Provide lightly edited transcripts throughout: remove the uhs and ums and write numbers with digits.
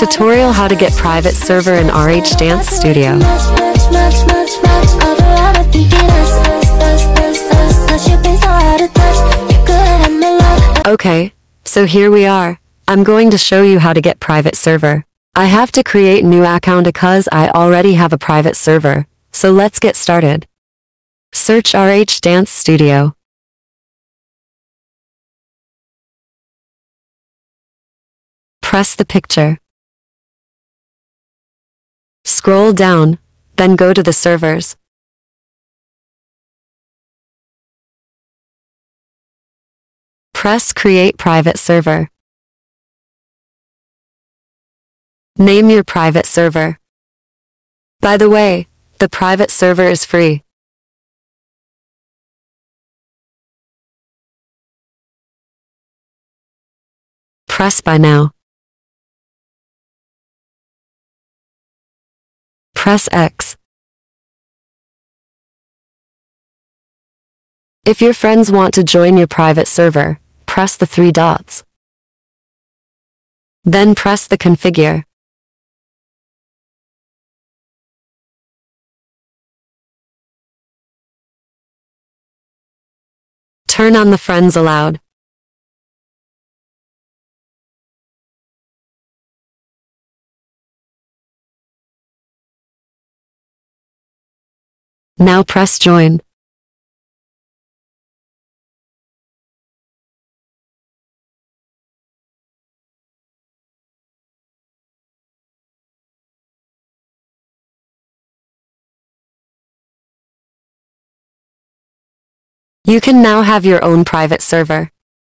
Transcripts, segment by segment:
Tutorial how to get private server in RH Dance Studio. Okay, so here we are. I'm going to show you how to get private server. I have to create new account because I already have a private server, so let's get started. Search RH Dance Studio. Press the picture. Scroll down, then go to the servers. Press Create Private Server. Name your private server. By the way, the private server is free. Press Buy Now. Press X. If your friends want to join your private server, press the 3 dots. Then press the Configure. Turn on the Friends Allowed. Now press Join. You can now have your own private server.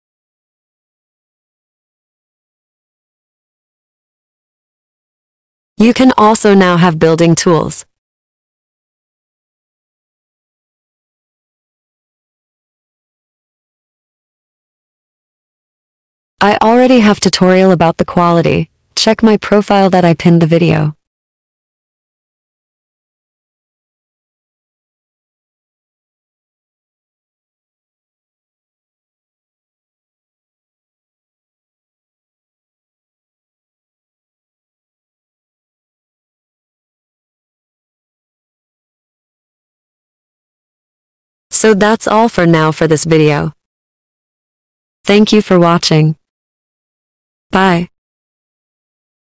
You can also now have building tools. I already have tutorial about the quality. Check my profile that I pinned the video. So that's all for now for this video. Thank you for watching. Bye.